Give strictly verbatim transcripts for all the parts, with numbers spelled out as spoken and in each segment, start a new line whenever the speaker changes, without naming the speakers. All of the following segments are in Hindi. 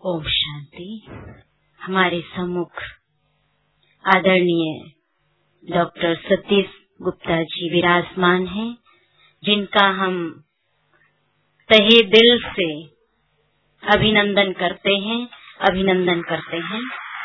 ओम शांति। हमारे सम्मुख आदरणीय डॉक्टर सतीश गुप्ता जी विराजमान हैं, जिनका हम तहे दिल से अभिनंदन करते हैं अभिनंदन करते हैं।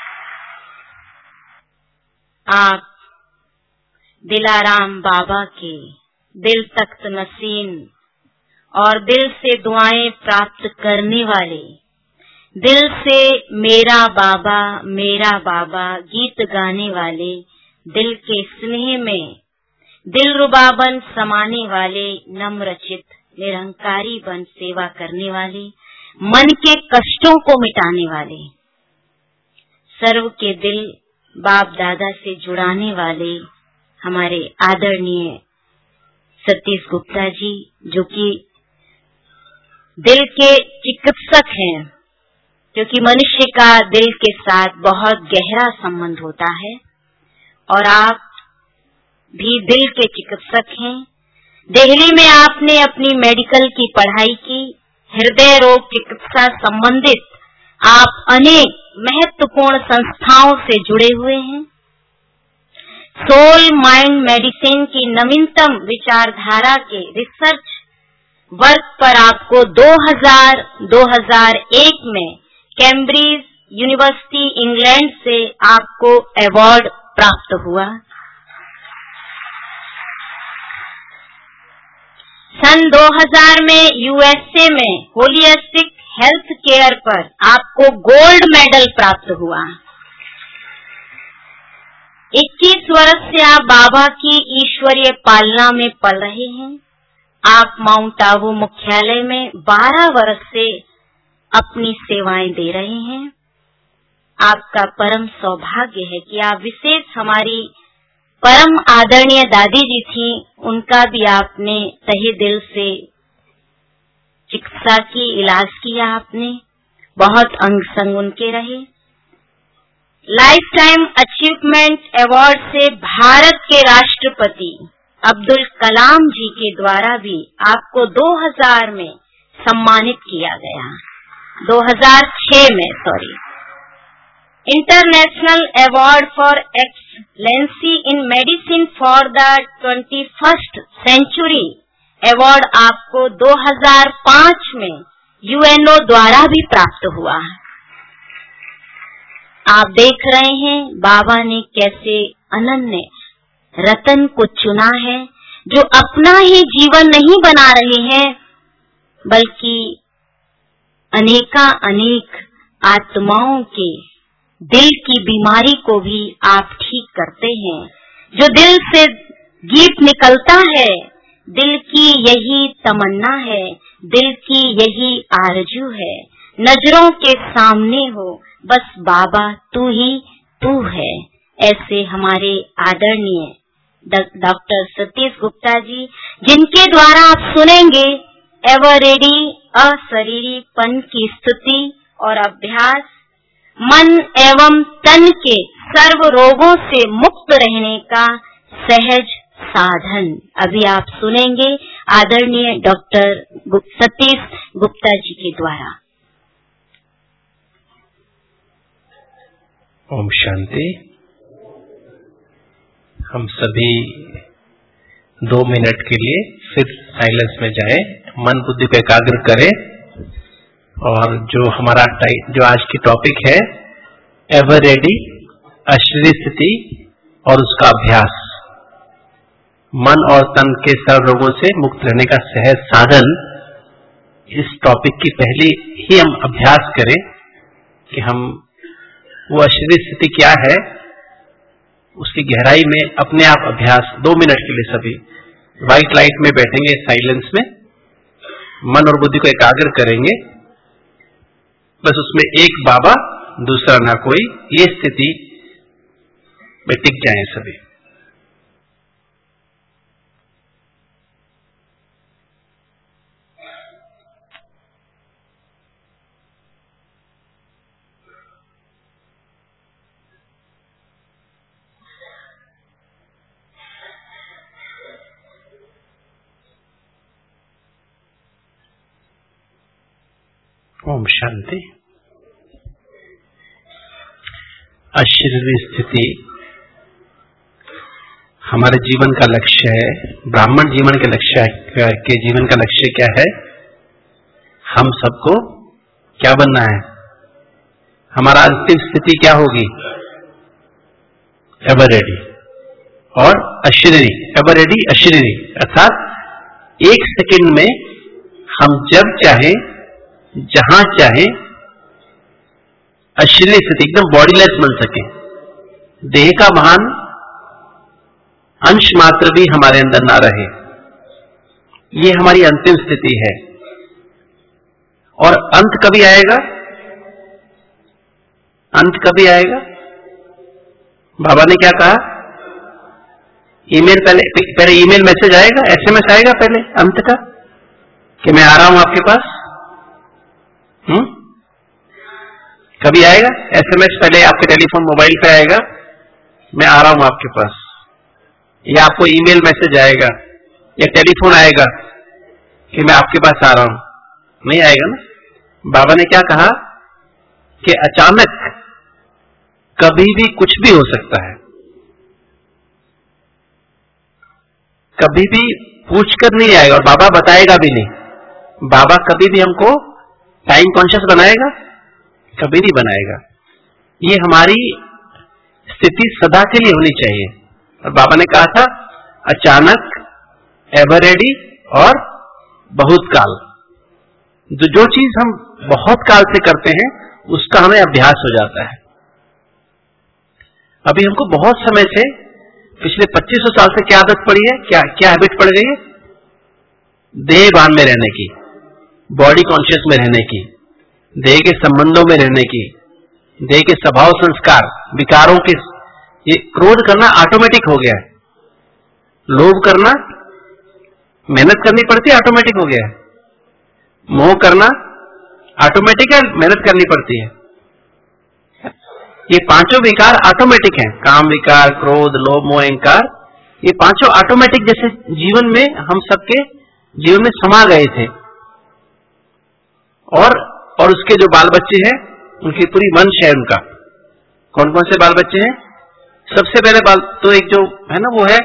आप दिलाराम बाबा के दिल तख्त नसीन और दिल से दुआएं प्राप्त करने वाले, दिल से मेरा बाबा मेरा बाबा गीत गाने वाले, दिल के स्नेह में दिल रुबा बन समाने वाले, नम्रचित निरंकारी बन सेवा करने वाले, मन के कष्टों को मिटाने वाले, सर्व के दिल बाप दादा से जुड़ाने वाले हमारे आदरणीय सतीश गुप्ता जी, जो कि दिल के चिकित्सक हैं, क्योंकि मनुष्य का दिल के साथ बहुत गहरा संबंध होता है। और आप भी दिल के चिकित्सक हैं। दिल्ली में आपने अपनी मेडिकल की पढ़ाई की, हृदय रोग चिकित्सा संबंधित आप अनेक महत्वपूर्ण संस्थाओं से जुड़े हुए हैं। सोल माइंड मेडिसिन की नवीनतम विचारधारा के रिसर्च वर्क पर आपको दो हज़ार एक में कैम्ब्रिज यूनिवर्सिटी इंग्लैंड से आपको अवार्ड प्राप्त हुआ। सन दो हज़ार में यूएसए में होलिस्टिक हेल्थ केयर पर आपको गोल्ड मेडल प्राप्त हुआ। इक्कीस वर्ष से आप बाबा की ईश्वरीय पालना में पल रहे हैं। आप माउंट आबू मुख्यालय में बारह वर्ष से अपनी सेवाएं दे रहे हैं। आपका परम सौभाग्य है कि आप विशेष हमारी परम आदरणीय दादी जी थी, उनका भी आपने तहे दिल से चिकित्सा की, इलाज किया आपने, बहुत अंग संग उनके रहे। लाइफ टाइम अचीवमेंट अवार्ड से भारत के राष्ट्रपति अब्दुल कलाम जी के द्वारा भी आपको दो हज़ार में सम्मानित किया गया, दो हज़ार छह में sorry international award for excellency in medicine for the twenty first century award आपको दो हज़ार पाँच में यूएनओ द्वारा भी प्राप्त हुआ। आप देख रहे हैं बाबा ने कैसे अनन्य रतन को चुना है, जो अपना ही जीवन नहीं बना रहे हैं, बल्कि अनेका अनेक आत्माओं के दिल की बीमारी को भी आप ठीक करते हैं। जो दिल से गीत निकलता है, दिल की यही तमन्ना है, दिल की यही आरजू है, नजरों के सामने हो बस बाबा तू ही तू है। ऐसे हमारे आदरणीय डॉक्टर सतीश गुप्ता जी, जिनके द्वारा आप सुनेंगे एवर रेडी अशरीरीपन की स्तुति और अभ्यास, मन एवं तन के सर्व रोगों से मुक्त रहने का सहज साधन। अभी आप सुनेंगे आदरणीय डॉक्टर सतीश गुप्ता जी के द्वारा।
ओम शांति। हम सभी दो मिनट के लिए फिर साइलेंस में जाएं, मन बुद्धि को एकाग्र करें। और जो हमारा जो आज की टॉपिक है एवर रेडी अशरीरी स्थिति और उसका अभ्यास, मन और तन के सर्व रोगों से मुक्त रहने का सहज साधन। इस टॉपिक की पहली ही हम अभ्यास करें कि हम वो अशरीरी स्थिति क्या है, उसकी गहराई में अपने आप अभ्यास दो मिनट के लिए सभी व्हाइट लाइट में बैठेंगे, साइलेंस में मन और बुद्धि को एकाग्र करेंगे। बस उसमें एक बाबा दूसरा ना कोई, ये स्थिति में टिक जाएं सभी। ओम शांति। अशरीरी स्थिति हमारे जीवन का लक्ष्य है। ब्राह्मण जीवन के लक्ष्य के जीवन का लक्ष्य क्या है? हम सबको क्या बनना है? हमारा अंतिम स्थिति क्या होगी? एवर रेडी और अशरीरी, एवर रेडी अशरीरी, अर्थात एक सेकंड में हम जब चाहे जहां चाहे अशरीरी स्थिति, एकदम बॉडीलेस बन सके, देह का भान अंश मात्र भी हमारे अंदर ना रहे, ये हमारी अंतिम स्थिति है। और अंत कभी आएगा? अंत कभी आएगा? बाबा ने क्या कहा? ईमेल पहले पहले ईमेल मैसेज आएगा, एसएमएस आएगा पहले अंत का, कि मैं आ रहा हूं आपके पास। हम्म कभी आएगा एसएमएस? पहले आपके टेलीफोन मोबाइल पे आएगा, मैं आ रहा हूं आपके पास, या आपको ईमेल मैसेज आएगा या टेलीफोन आएगा कि मैं आपके पास आ रहा हूं? नहीं आएगा ना। बाबा ने क्या कहा कि अचानक कभी भी कुछ भी हो सकता है, कभी भी पूछकर नहीं आएगा और बाबा बताएगा भी नहीं। बाबा कभी भी हमको टाइम कॉन्शियस बनाएगा? कभी नहीं बनाएगा। ये हमारी स्थिति सदा के लिए होनी चाहिए। और बाबा ने कहा था अचानक, एवर रेडी और बहुत काल। जो जो चीज हम बहुत काल से करते हैं उसका हमें अभ्यास हो जाता है। अभी हमको बहुत समय से, पिछले पच्चीस सौ साल से क्या आदत पड़ी है, क्या क्या हैबिट पड़ गई है? देह भान में रहने की, बॉडी कॉन्शियस में रहने की, देह के संबंधों में रहने की, देह के स्वभाव संस्कार विकारों के, ये क्रोध करना ऑटोमेटिक हो गया है, लोभ करना मेहनत करनी पड़ती है, ऑटोमेटिक हो गया है, मोह करना ऑटोमेटिक है, मेहनत करनी पड़ती है। ये पांचों विकार ऑटोमेटिक हैं, काम विकार, क्रोध, लोभ, मोह, अहंकार, ये पांचों ऑटोमेटिक जैसे जीवन में हम सबके जीवन में समा गए थे। और और उसके जो बाल बच्चे हैं उनकी पूरी वंश है उनका। कौन कौन से बाल बच्चे हैं? सबसे पहले बाल तो एक जो है ना वो है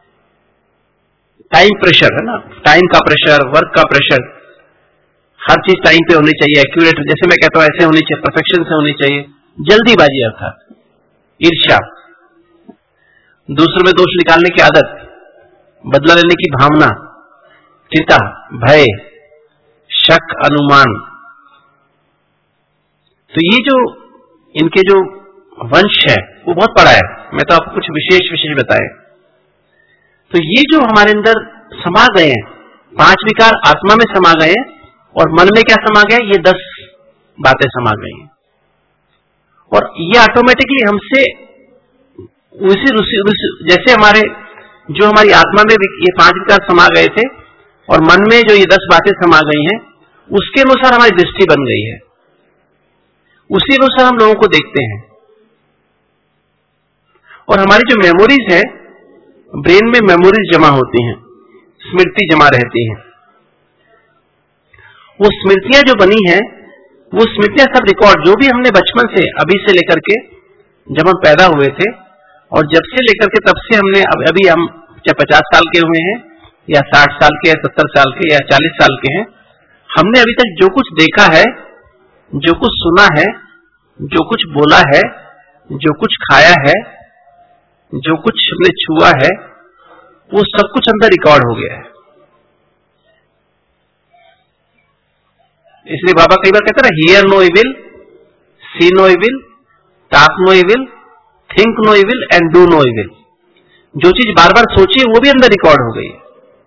टाइम प्रेशर, है ना, टाइम का प्रेशर, वर्क का प्रेशर, हर चीज टाइम पे होनी चाहिए, एक्यूरेट, जैसे मैं कहता हूं ऐसे होनी चाहिए, परफेक्शन से होनी चाहिए, जल्दीबाजी अर्थात ईर्ष्या, दूसरों में दोष निकालने की आदत, बदला लेने की भावना, चिंता, भय, शक, अनुमान। तो ये जो इनके जो वंश है वो बहुत बड़ा है। मैं तो आपको कुछ विशेष विशेष बताए। तो ये जो हमारे अंदर समा गए हैं, पांच विकार आत्मा में समा गए हैं और मन में क्या समा गया? ये दस बातें समा गई हैं। और ये ऑटोमेटिकली हमसे उसी, उसी, उसी जैसे हमारे जो हमारी आत्मा में ये पांच विकार समा गए थे और मन में जो ये दस बातें समा गई हैं, उसके अनुसार हमारी दृष्टि बन गई है, उसी अनुसार हम लोगों को देखते हैं। और हमारी जो मेमोरीज है, ब्रेन में मेमोरीज जमा होती हैं, स्मृति जमा रहती है। वो स्मृतियां जो बनी हैं, वो स्मृतियां सब रिकॉर्ड, जो भी हमने बचपन से, अभी से लेकर के जब हम पैदा हुए थे और जब से लेकर के तब से हमने, अब अभी हम चाहे पचास साल के हुए हैं या साठ साल के या सत्तर साल के या चालीस साल के हैं, हमने अभी तक जो कुछ देखा है, जो कुछ सुना है, जो कुछ बोला है, जो कुछ खाया है, जो कुछ हमने छुआ है, वो सब कुछ अंदर रिकॉर्ड हो गया है। इसलिए बाबा कई बार कहते हैं, hear no evil, see no evil, talk no evil, think no evil and do no evil. जो चीज बार बार सोची वो भी अंदर रिकॉर्ड हो गई है।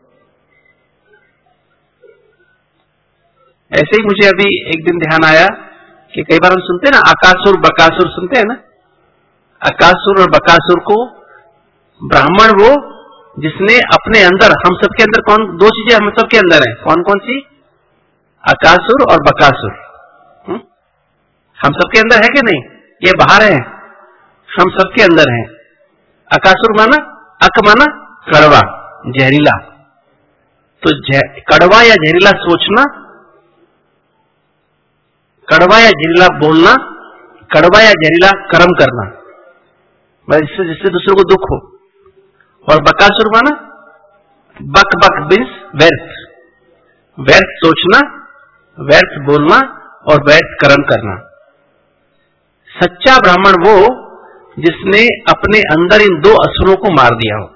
ऐसे ही मुझे अभी एक दिन ध्यान आया कि कई बार हम सुनते हैं ना, अकासुर बकासुर सुनते हैं ना। अकासुर और बकासुर को, ब्राह्मण वो जिसने अपने अंदर, हम सबके अंदर कौन, दो चीजें हम सबके अंदर हैं, कौन कौन सी? अकासुर और बकासुर। हुँ? हम सबके अंदर है कि नहीं? ये बाहर है, हम सबके अंदर हैं। अकासुर माना, अक माना कड़वा, जहरीला। तो कड़वा या जहरीला सोचना, कड़वा या जहरीला बोलना, कड़वा या जहरीला कर्म करना, जिससे जिससे दूसरों को दुख हो। और बकासुर माना बक बक बिन्स व्यर्थ, व्यर्थ सोचना, व्यर्थ बोलना और व्यर्थ कर्म करना। सच्चा ब्राह्मण वो जिसने अपने अंदर इन दो असुरों को मार दिया हो।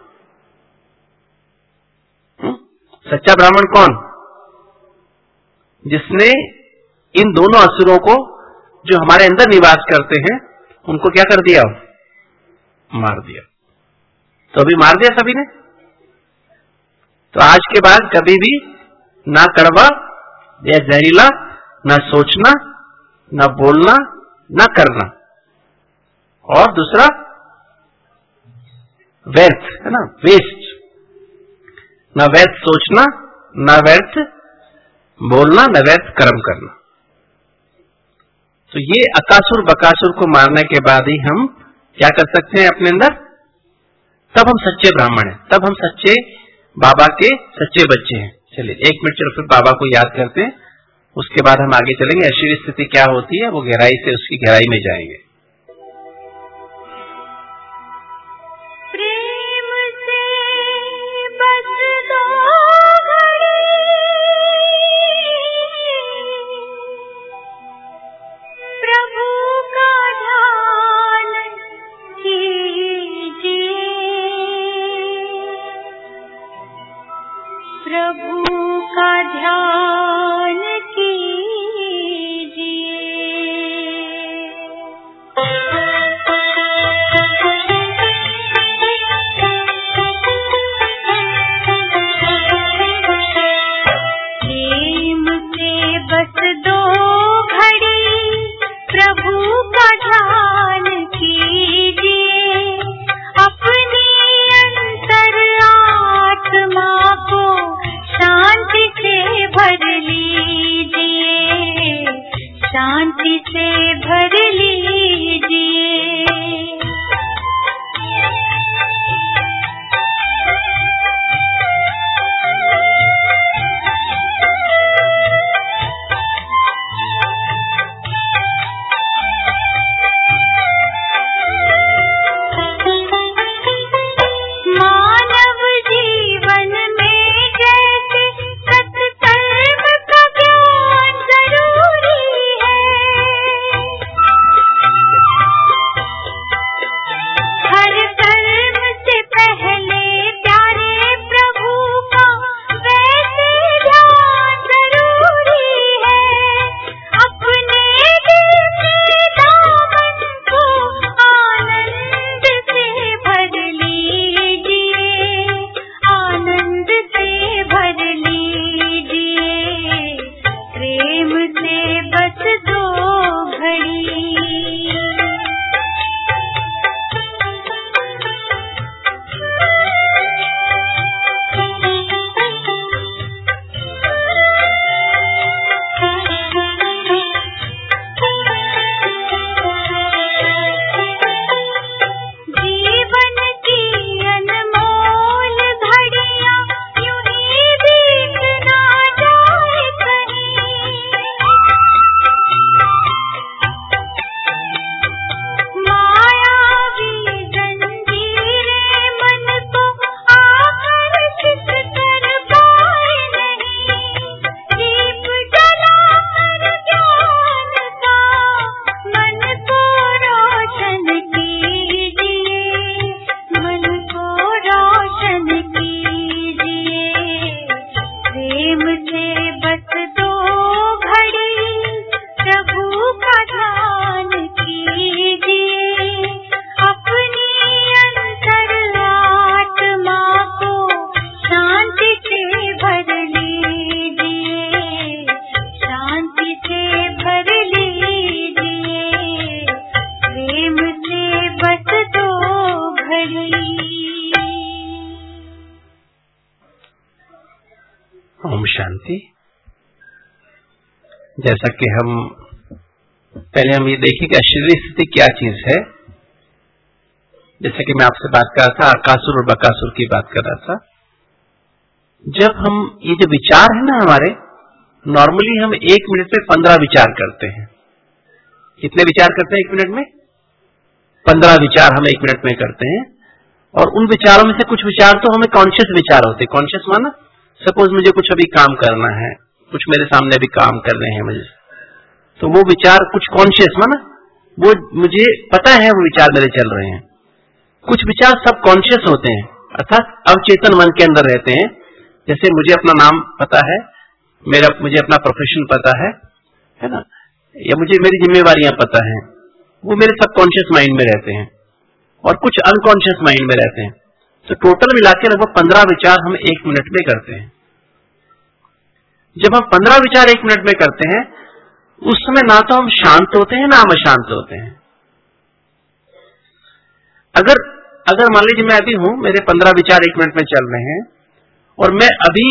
हुँ? सच्चा ब्राह्मण कौन? जिसने इन दोनों असुरों को जो हमारे अंदर निवास करते हैं उनको क्या कर दिया हो? मार दिया। तो अभी मार दिया सभी ने। तो आज के बाद कभी भी ना कड़वा या जहरीला ना सोचना, ना बोलना, ना करना। और दूसरा व्यर्थ है ना, वेस्ट, ना व्यर्थ सोचना, ना व्यर्थ बोलना, ना व्यर्थ कर्म करना। तो ये अकासुर बकासुर को मारने के बाद ही हम क्या कर सकते हैं अपने अंदर? तब हम सच्चे ब्राह्मण हैं, तब हम सच्चे बाबा के सच्चे बच्चे हैं। चलिए एक मिनट चलो फिर बाबा को याद करते हैं, उसके बाद हम आगे चलेंगे। अशीरी स्थिति क्या होती है वो गहराई से उसकी गहराई में जाएंगे। जैसा कि हम पहले हम ये देखें कि अशीरी स्थिति क्या चीज है। जैसा कि मैं आपसे बात कर रहा था, अकासुर और बकासुर की बात कर रहा था। जब हम ये जो विचार है ना हमारे, नॉर्मली हम एक मिनट में पंद्रह विचार करते हैं। कितने विचार करते हैं एक मिनट में? पंद्रह विचार हम एक मिनट में करते हैं, और उन विचारों में से कुछ विचार तो हमें कॉन्शियस विचार होते हैं। कॉन्शियस माना सपोज मुझे कुछ अभी काम करना है, कुछ मेरे सामने अभी काम करने हैं मुझे, तो वो विचार कुछ कॉन्शियस माना वो मुझे पता है वो विचार मेरे चल रहे हैं। कुछ विचार सब कॉन्शियस होते हैं, अर्थात अवचेतन मन के अंदर रहते हैं। जैसे मुझे अपना नाम पता है, मेरा मुझे अपना प्रोफेशन पता है है ना, या मुझे मेरी जिम्मेवारियां पता हैं, वो मेरे सबकॉन्शियस माइंड में रहते हैं, और कुछ अनकॉन्शियस माइंड में रहते हैं। तो टोटल मिलाकर लगभग पंद्रह विचार हम एक मिनट में करते हैं। जब हम पंद्रह विचार एक मिनट में करते हैं, उस समय ना तो हम शांत होते हैं ना हम अशांत होते हैं। अगर अगर मान लीजिए मैं अभी हूं, मेरे पंद्रह विचार एक मिनट में चल रहे हैं, और मैं अभी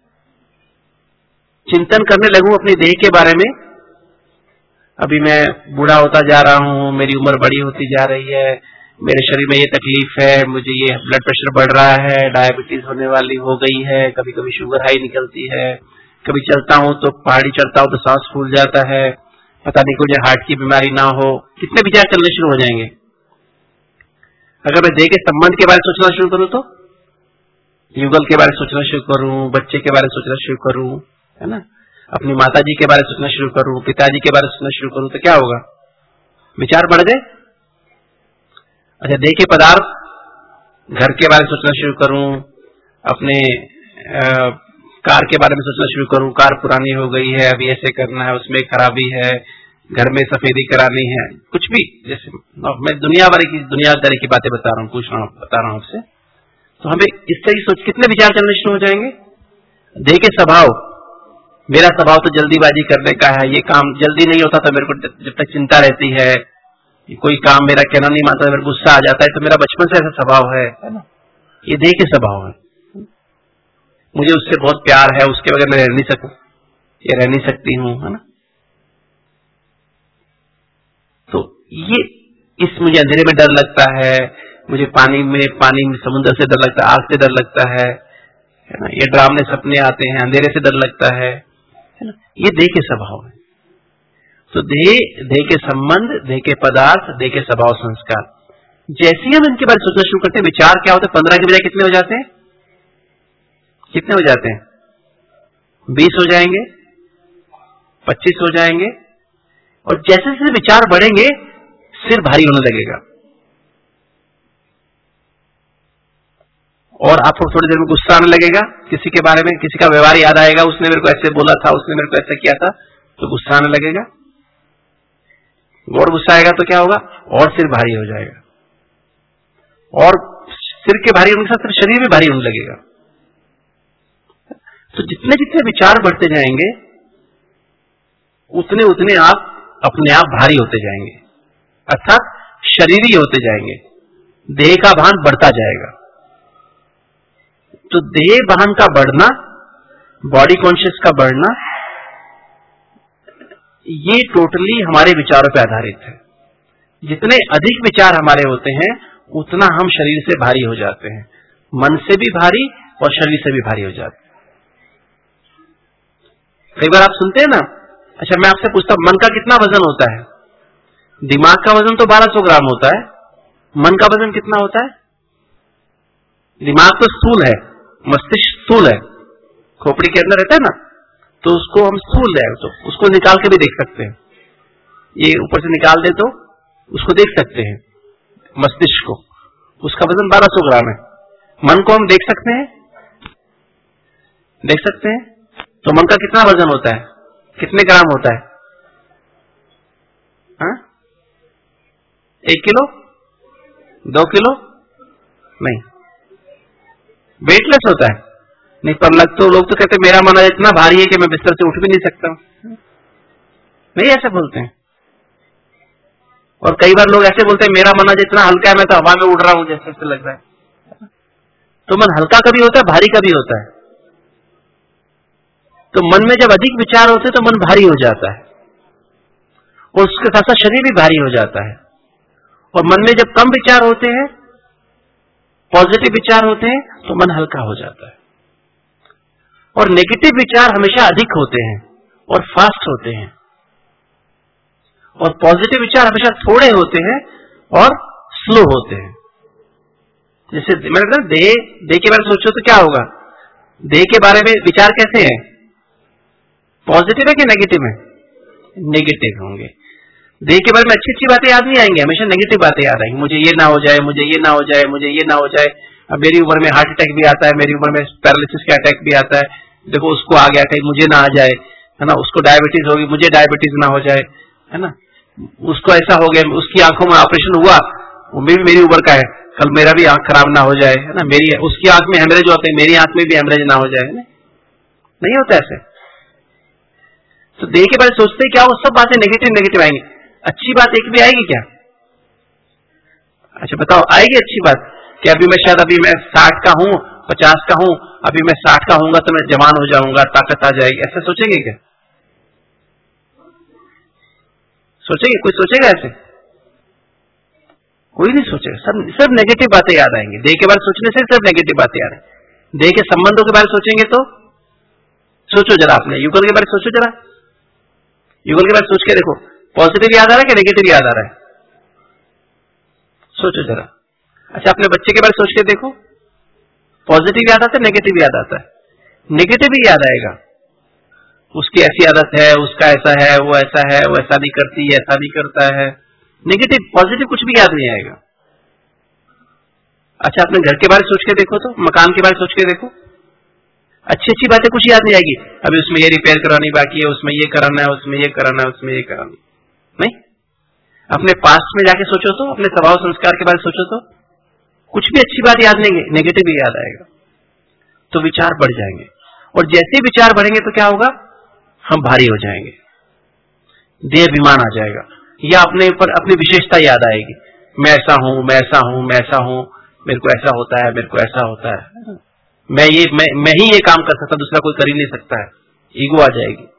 चिंतन करने लगूं अपनी देह के बारे में, अभी मैं बूढ़ा होता जा रहा हूं, मेरी उम्र बड़ी होती जा रही है, मेरे शरीर में ये तकलीफ है, मुझे ये ब्लड प्रेशर बढ़ रहा है, डायबिटीज होने वाली हो गई है, कभी कभी शुगर हाई निकलती है, कभी चलता हूं तो पहाड़ी चढ़ता हूं तो सांस फूल जाता है, पता नहीं मुझे हार्ट की बीमारी ना हो, कितने विचार चलने शुरू हो जाएंगे। अगर मैं देह के संबंध के बारे में सोचना शुरू करूं, तो युगल के बारे में सोचना शुरू करूं, बच्चे के बारे में सोचना शुरू करूं, है ना, अपनी माता जी के बारे में सोचना शुरू करूं, पिताजी के बारे में सोचना शुरू करूं, तो क्या होगा, विचार बढ़ गए। अच्छा, देह के पदार्थ, घर के बारे में सोचना शुरू करूं, अपने आ, कार के बारे में सोचना शुरू करूं, कार पुरानी हो गई है, अभी ऐसे करना है, उसमें खराबी है, घर में सफेदी करानी है, कुछ भी, जैसे मैं दुनिया भर की दुनियादारी की बातें बता रहा हूँ, पूछ रहा हूँ बता रहा हूँ आपसे, तो हमें इस तरह सोच कितने विचार चलने शुरू हो जाएंगे। देह के स्वभाव, मेरा स्वभाव तो जल्दीबाजी करने का है, ये काम जल्दी नहीं होता तो मेरे को जब तक चिंता रहती है, कोई काम मेरा कहना नहीं मानता, मेरे गुस्सा आ जाता है, तो मेरा बचपन से ऐसा स्वभाव है, है ना, ये देह के स्वभाव है। मुझे उससे बहुत प्यार है, उसके बगैर मैं रह नहीं सकूं, ये रह नहीं सकती हूं, है ना। तो ये इस मुझे अंधेरे में डर लगता है, मुझे पानी में पानी में समुद्र से डर लगता है, आग से डर लगता है, है ना, ये डरावने सपने आते हैं, अंधेरे से डर लगता है, है ना, ये देह के स्वभाव है। तो देह, देह के संबंध, देह के पदार्थ, देह के स्वभाव संस्कार, जैसे ही हम इनके बारे में सोचना शुरू करते हैं, विचार क्या होते हैं, पंद्रह के बजाय कितने हो जाते हैं, कितने हो जाते हैं, बीस हो जाएंगे, पच्चीस हो जाएंगे, और जैसे जैसे विचार बढ़ेंगे सिर भारी होने लगेगा, और आपको थोड़ी देर में गुस्सा आने लगेगा, किसी के बारे में, किसी का व्यवहार याद आएगा, उसने मेरे को ऐसे बोला था, उसने मेरे को ऐसा किया था, तो गुस्सा आने लगेगा, और गुस्सा आएगा तो क्या होगा, और सिर भारी हो जाएगा, और सिर के भारी होने के साथ शरीर भी भारी होने लगेगा। तो जितने जितने विचार बढ़ते जाएंगे, उतने उतने आप अपने आप भारी होते जाएंगे, अर्थात शरीरी होते जाएंगे, देह का भान बढ़ता जाएगा। तो देह भान का बढ़ना, बॉडी कॉन्शियस का बढ़ना, ये टोटली हमारे विचारों पर आधारित है। जितने अधिक विचार हमारे होते हैं, उतना हम शरीर से भारी हो जाते हैं, मन से भी भारी और शरीर से भी भारी हो जाते हैं। कई बार आप सुनते हैं ना, अच्छा मैं आपसे पूछता हूं, मन का कितना वजन होता है? दिमाग का वजन तो बारह सौ ग्राम होता है, मन का वजन कितना होता है? दिमाग तो स्थूल है, मस्तिष्क स्थूल है, खोपड़ी के अंदर रहता है ना, तो उसको हम स्थूल है, तो उसको निकाल के भी देख सकते हैं, ये ऊपर से निकाल दे तो उसको देख सकते हैं, मस्तिष्क को, उसका वजन बारह सौ ग्राम है। मन को हम देख सकते हैं, देख सकते हैं, तो मन का कितना वजन होता है, कितने ग्राम होता है? हाँ? एक किलो, दो किलो? नहीं, वेटलेस होता है। नहीं, पर लग तो लोग तो कहते हैं मेरा मन इतना भारी है कि मैं बिस्तर से उठ भी नहीं सकता हूं, नहीं ऐसे बोलते हैं। और कई बार लोग ऐसे बोलते हैं मेरा मन आज इतना हल्का है, मैं तो हवा में उड़ रहा हूं जैसे ऐसे लग रहा है। तो मन हल्का कभी होता है, भारी कभी होता है। तो मन में जब अधिक विचार होते हैं तो मन भारी हो जाता है, और उसके साथ साथ शरीर भी भारी हो जाता है। और मन में जब कम विचार होते हैं, पॉजिटिव विचार होते हैं, तो मन हल्का हो जाता है। और नेगेटिव विचार हमेशा अधिक होते हैं और फास्ट होते हैं, और पॉजिटिव विचार हमेशा थोड़े होते हैं और स्लो होते हैं। जैसे मैंने कहा देह देह के बारे में सोचो तो क्या होगा, देह के बारे में विचार कैसे हैं, पॉजिटिव है कि नेगेटिव है? नेगेटिव होंगे। देह के बारे में अच्छी अच्छी बातें याद नहीं आएंगी, हमेशा नेगेटिव बातें याद आएंगी। मुझे ये ना हो जाए, मुझे ये ना हो जाए, मुझे ये ना हो जाए। अब मेरी उम्र में हार्ट अटैक भी आता है, मेरी उम्र में पैरालिसिस का अटैक भी आता है, देखो उसको आ गया, कहीं मुझे ना आ जाए, है ना। उसको डायबिटीज होगी, मुझे डायबिटीज ना हो जाए, है ना। उसको ऐसा हो गया, उसकी आंखों में ऑपरेशन हुआ, वो भी मेरी उम्र का है, कल मेरा भी आंख खराब ना हो जाए, है ना। मेरी उसकी आंख में हेमरेज होते हैं, मेरी आंख में भी हेमरेज ना हो जाए, नहीं होता ऐसे। तो देह के बारे में सोचते क्या, वो सब बातें नेगेटिव नेगेटिव आएंगी। अच्छी बात एक भी आएगी क्या? अच्छा बताओ, आएगी अच्छी बात कि अभी मैं शायद अभी मैं साठ का हूं, पचास का हूं, अभी मैं साठ का होऊंगा तो मैं जवान हो जाऊंगा, ताकत आ जाएगी, ऐसा सोचेंगे क्या? सोचेंगे? कोई सोचेगा ऐसे? कोई नहीं सोचेगा। सब सब नेगेटिव बातें याद आएंगी। देह के बारे में सोचने से सब नेगेटिव बातें याद आएंगी। देह के संबंधों के बारे में सोचेंगे तो सोचो जरा, अपने युगल के बारे में सोचो जरा, युगल के बारे में सोच के देखो, पॉजिटिव याद आ रहा है कि नेगेटिव याद आ रहा है? सोचो जरा। अच्छा अपने बच्चे के बारे में सोच के देखो, पॉजिटिव याद आता है, नेगेटिव याद आता है? नेगेटिव ही याद आएगा। उसकी ऐसी आदत है, उसका ऐसा है, वो ऐसा है, वो ऐसा नहीं करती, ऐसा नहीं करता है, नेगेटिव। पॉजिटिव कुछ भी याद नहीं आएगा। अच्छा अपने घर के बारे में सोच के देखो, तो मकान के बारे में सोच के देखो, अच्छी अच्छी बातें कुछ याद नहीं आएगी। अभी उसमें ये रिपेयर करानी बाकी है, उसमें ये कराना है, उसमें ये कराना है, उसमें ये कराना नहीं। अपने पास्ट में जाके सोचो तो, अपने स्वभाव संस्कार के बारे में सोचो तो कुछ भी अच्छी बात याद नहीं, नेगेटिव ही याद आएगा। तो विचार बढ़ जाएंगे, और जैसे विचार बढ़ेंगे तो क्या होगा, हम भारी हो जाएंगे, देह अभिमान आ जाएगा, या अपने ऊपर अपनी विशेषता याद आएगी। मैं ऐसा हूं, मैं ऐसा हूं, मैं ऐसा हूं, मेरे को ऐसा होता है, मेरे को ऐसा होता है, मैं ये मैं, मैं ही ये काम कर सकता, दूसरा कोई कर ही नहीं सकता है, ईगो आ जाएगी,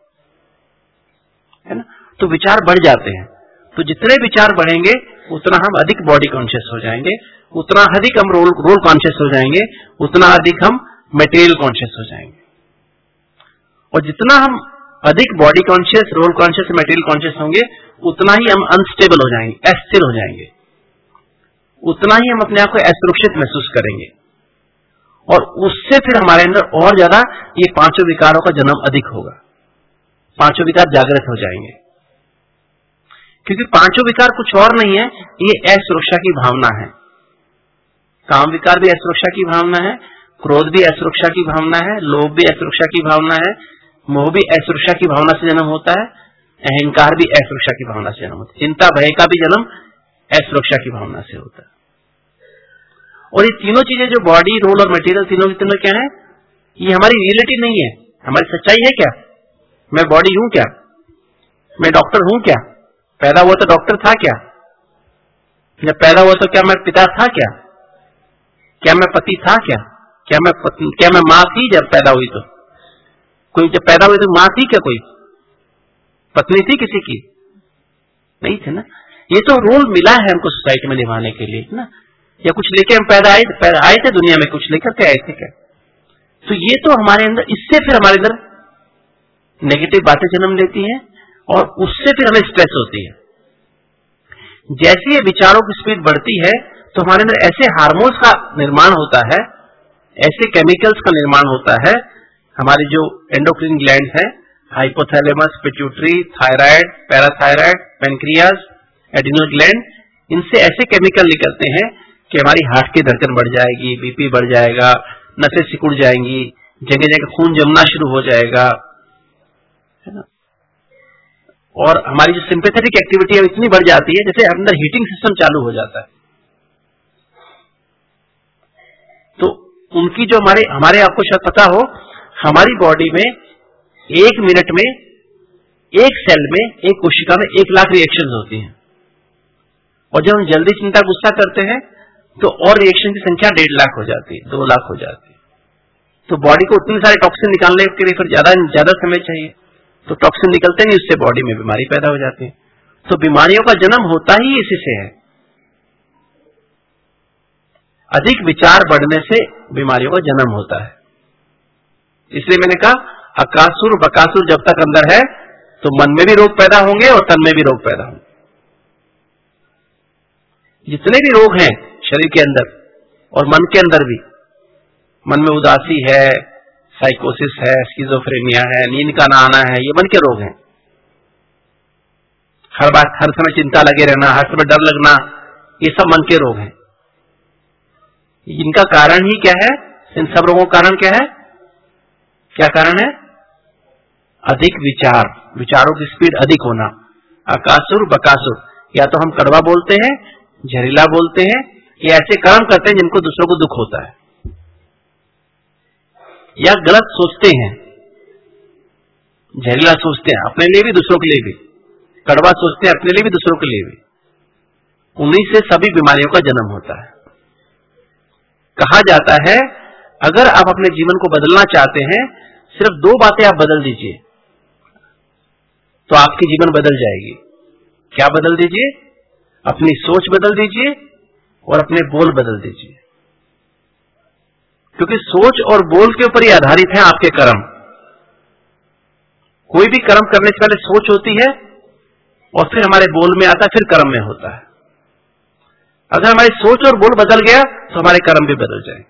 है ना। तो विचार बढ़ जाते हैं। तो जितने विचार बढ़ेंगे उतना हम अधिक बॉडी कॉन्शियस हो जाएंगे, उतना अधिक हम रोल रोल कॉन्शियस हो जाएंगे, उतना अधिक हम मटेरियल कॉन्शियस हो जाएंगे। और जितना हम अधिक body conscious, role conscious, material conscious होंगे, उतना ही हम अनस्टेबल हो जाएंगे, अस्थिर हो जाएंगे, उतना ही हम अपने आप को असुरक्षित महसूस करेंगे, और उससे फिर हमारे अंदर और ज्यादा ये पांचों विकारों का जन्म अधिक होगा। पांचों विकार जागृत हो जाएंगे, क्योंकि पांचों विकार कुछ और नहीं है, ये असुरक्षा की भावना है। काम विकार भी असुरक्षा की भावना है, क्रोध भी असुरक्षा की भावना है, लोभ भी असुरक्षा की भावना है, मोह भी असुरक्षा की भावना से जन्म होता है, अहंकार भी असुरक्षा की भावना से जन्म होता है, चिंता भय का भी जन्म असुरक्षा की भावना से होता है। और ये तीनों चीजें जो बॉडी, रोल और मटेरियल, तीनों की तीनों क्या है, ये हमारी रियलिटी नहीं है, हमारी सच्चाई है क्या? मैं बॉडी हूं क्या? मैं डॉक्टर हूं क्या? पैदा हुआ तो डॉक्टर था क्या? जब पैदा हुआ तो क्या मैं पिता था क्या? क्या मैं पति था क्या? क्या मैं पत्नी, क्या मैं माँ थी जब पैदा हुई? तो कोई जब पैदा हुई तो माँ थी क्या? कोई पत्नी थी किसी की? नहीं थे ना। ये तो रोल मिला है हमको सोसाइटी में निभाने के लिए ना, या कुछ लेके हम पैदा आए पैदा आए थे दुनिया में, कुछ लेकर के आए थे क्या? तो ये तो हमारे अंदर, इससे फिर हमारे अंदर नेगेटिव बातें जन्म लेती हैं, और उससे फिर हमें स्ट्रेस होती है। जैसे ये विचारों की स्पीड बढ़ती है तो हमारे अंदर ऐसे हार्मोन्स का निर्माण होता है, ऐसे केमिकल्स का निर्माण होता है, हमारे जो एंडोक्राइन ग्लैंड्स हैं, hypothalamus, pituitary, thyroid, parathyroid, pancreas, adrenal gland, इनसे ऐसे केमिकल निकलते हैं कि हमारी हार्ट की धड़कन बढ़ जाएगी, बीपी बढ़ जाएगा, नसें सिकुड़ जाएंगी, जगह जगह खून जमना शुरू हो जाएगा, है ना। और हमारी जो सिंपैथेटिक एक्टिविटी है इतनी बढ़ जाती है जैसे अंदर हीटिंग सिस्टम चालू हो जाता है। तो उनकी जो हमारे हमारे आपको शायद पता हो, हमारी बॉडी में एक मिनट में, एक सेल में, एक कोशिका में एक लाख रिएक्शंस होती हैं, और जब हम जल्दी चिंता गुस्सा करते हैं तो और रिएक्शन की संख्या डेढ़ लाख हो जाती है, दो लाख हो जाती है। तो बॉडी को उतने सारे टॉक्सिन निकालने के लिए फिर ज्यादा ज्यादा समय चाहिए, तो टॉक्सिन निकलते नहीं, उससे बॉडी में बीमारी पैदा हो जाती है। तो बीमारियों का जन्म होता ही इसी से है। अधिक विचार बढ़ने से बीमारियों का जन्म होता है। इसलिए मैंने कहा अकासुर बकासुर जब तक अंदर है तो मन में भी रोग पैदा होंगे और तन में भी रोग पैदा होंगे। जितने भी रोग हैं शरीर के अंदर और मन के अंदर भी, मन में उदासी है, साइकोसिस है, स्किज़ोफ्रेनिया है, नींद का ना आना है, ये मन के रोग हैं। हर बात हर समय चिंता लगे रहना, हर समय डर लगना, ये सब मन के रोग हैं। इनका कारण ही क्या है? इन सब रोगों का कारण क्या है? क्या कारण है? अधिक विचार, विचारों की स्पीड अधिक होना। अकासुर बकासुर, या तो हम कड़वा बोलते हैं, जहरीला बोलते हैं, या ऐसे कर्म करते हैं जिनको दूसरों को दुख होता है, या गलत सोचते हैं, जहरीला सोचते हैं अपने लिए भी दूसरों के लिए भी, कड़वा सोचते हैं अपने लिए भी दूसरों के लिए भी। उन्हीं से सभी बीमारियों का जन्म होता है। कहा जाता है अगर आप अपने जीवन को बदलना चाहते हैं, सिर्फ दो बातें आप बदल दीजिए तो आपकी जीवन बदल जाएगी। क्या बदल दीजिए? अपनी सोच बदल दीजिए और अपने बोल बदल दीजिए, क्योंकि सोच और बोल के ऊपर ही आधारित है आपके कर्म। कोई भी कर्म करने से पहले सोच होती है और फिर हमारे बोल में आता है, फिर कर्म में होता है। अगर हमारी सोच और बोल बदल गया तो हमारे कर्म भी बदल जाए।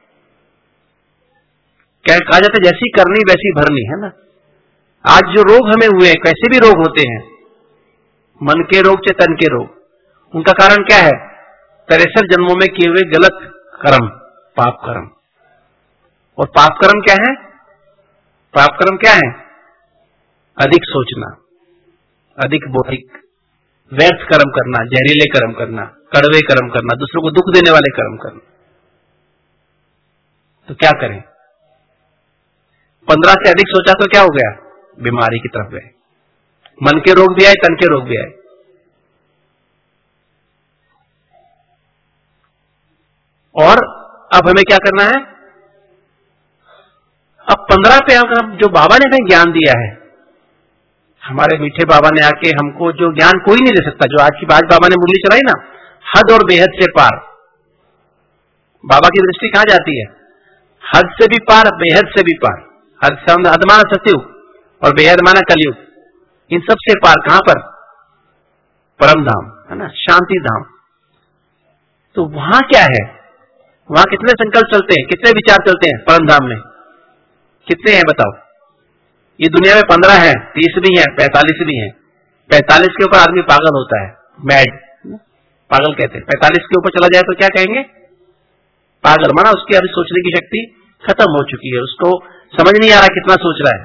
क्या कहा जाता है, जैसी करनी वैसी भरनी, है ना। आज जो रोग हमें हुए, कैसे भी रोग होते हैं, मन के रोग चाहे तन के रोग, उनका कारण क्या है? तिरसठ जन्मों में किए हुए गलत कर्म, पाप कर्म। और पाप कर्म क्या है? पाप कर्म क्या है? अधिक सोचना, अधिक बोधिक, व्यर्थ कर्म करना, जहरीले कर्म करना, कड़वे कर्म करना, दूसरों को दुख देने वाले कर्म करना। तो क्या करें? पंद्रह से अधिक सोचा तो क्या हो गया? बीमारी की तरफ गए। मन के रोग भी आए, तन के रोग भी आए। और अब हमें क्या करना है? अब पंद्रह पे हम जो बाबा ने हमें ज्ञान दिया है, हमारे मीठे बाबा ने आके हमको जो ज्ञान कोई नहीं दे सकता, जो आज की बात बाबा ने मुरली चलाई ना, हद और बेहद से पार। बाबा की दृष्टि कहां जाती है? हद से भी पार, बेहद से भी पार। हद से हद माना सतयुग और बेहद माना कलयुग। इन सब से पार कहां पर? परम धाम, है ना, शांति धाम। तो वहां क्या है? वहां कितने संकल्प चलते हैं, कितने विचार चलते हैं परम धाम में? कितने हैं बताओ? ये दुनिया में पंद्रह है, तीस भी है, पैंतालीस भी है। पैंतालीस के ऊपर आदमी पागल होता है, मैड, पागल कहते हैं। पैंतालीस के ऊपर चला जाए तो क्या कहेंगे? पागल, माना उसकी अभी सोचने की शक्ति खत्म हो चुकी है, उसको समझ नहीं आ रहा कितना सोच रहा है,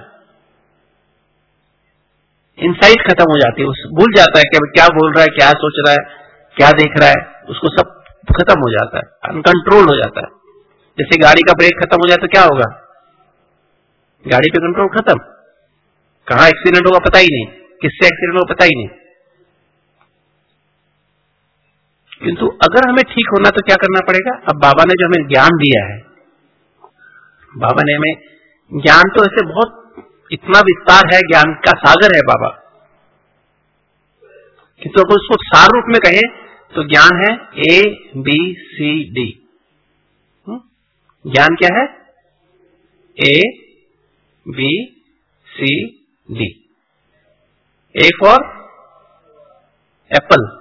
इनसाइट खत्म हो जाती है, उस भूल जाता है कि अब क्या बोल रहा है, क्या सोच रहा है, क्या देख रहा है, उसको सब खत्म हो जाता है, अनकंट्रोल हो जाता है। जैसे गाड़ी का ब्रेक खत्म हो जाए तो क्या होगा? गाड़ी पे कंट्रोल खत्म, कहां एक्सीडेंट होगा पता ही नहीं, किससे एक्सीडेंट होगा पता ही नहीं। किंतु अगर हमें ठीक होना तो क्या करना पड़ेगा? अब बाबा ने जो हमें ज्ञान दिया है, बाबा ने हमें ज्ञान तो ऐसे बहुत इतना विस्तार है, ज्ञान का सागर है बाबा, किंतु अगर उसको सार रूप में कहें तो ज्ञान है ए बी सी डी। ज्ञान क्या है? A B C D. A for apple,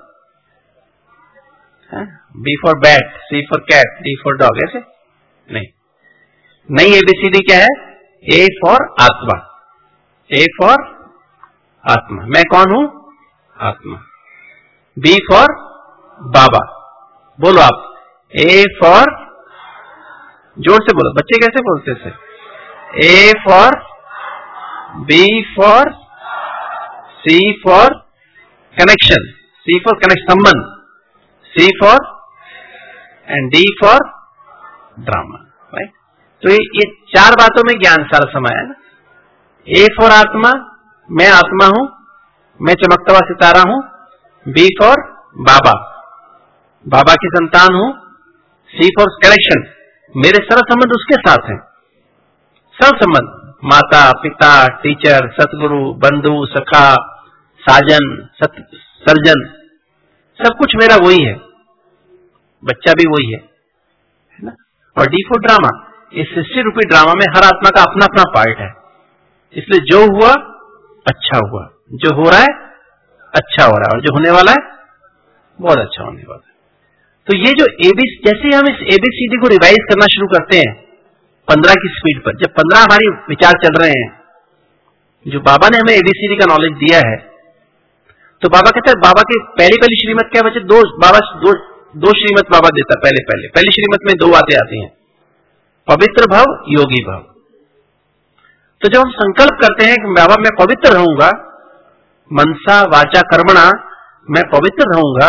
B for bat, C for cat, D for dog, ऐसे नहीं। नहीं, एबीसीडी क्या है? ए फॉर आत्मा, ए फॉर आत्मा, मैं कौन हूं? आत्मा। बी फॉर बाबा, बोलो आप, ए फॉर, जोर से बोलो, बच्चे कैसे बोलते थे? A for, B for, C for connection, C for connection, संबंध, C for, and D for drama, right. तो ये, ये चार बातों में ज्ञान सारा समाया है ना। ए फॉर आत्मा, मैं आत्मा हूं, मैं चमकता हुआ सितारा हूं। बी फॉर बाबा, बाबा की संतान हूं। सी फॉर कनेक्शन, मेरे सर्व संबंध उसके साथ हैं, सर्व संबंध, माता पिता, टीचर, सतगुरु, बंधु, सखा, साजन, सत, सर्जन, सब कुछ मेरा वही है, बच्चा भी वही है, है ना। और डी फॉर ड्रामा, इस सृष्टि रूपी ड्रामा में हर आत्मा का अपना अपना पार्ट है, इसलिए जो हुआ अच्छा हुआ, जो हो रहा है अच्छा हो रहा है, और जो होने वाला है बहुत अच्छा होने वाला है। तो ये जो एबीसी, जैसे हम इस एबीसीडी को रिवाइज करना शुरू करते हैं पंद्रह की स्पीड पर, जब पंद्रह हमारी विचार चल रहे हैं, जो बाबा ने हमें एबीसीडी का नॉलेज दिया है, तो बाबा कहते हैं, बाबा की पहली पहली श्रीमत क्या बच्चे, दो बाबा दो दो श्रीमत बाबा देता पहले पहले पहली श्रीमत में दो बातें आती हैं, पवित्र भव, योगी भव। तो जब हम संकल्प करते हैं कि बाबा मैं पवित्र रहूंगा, मनसा वाचा कर्मणा मैं पवित्र रहूंगा,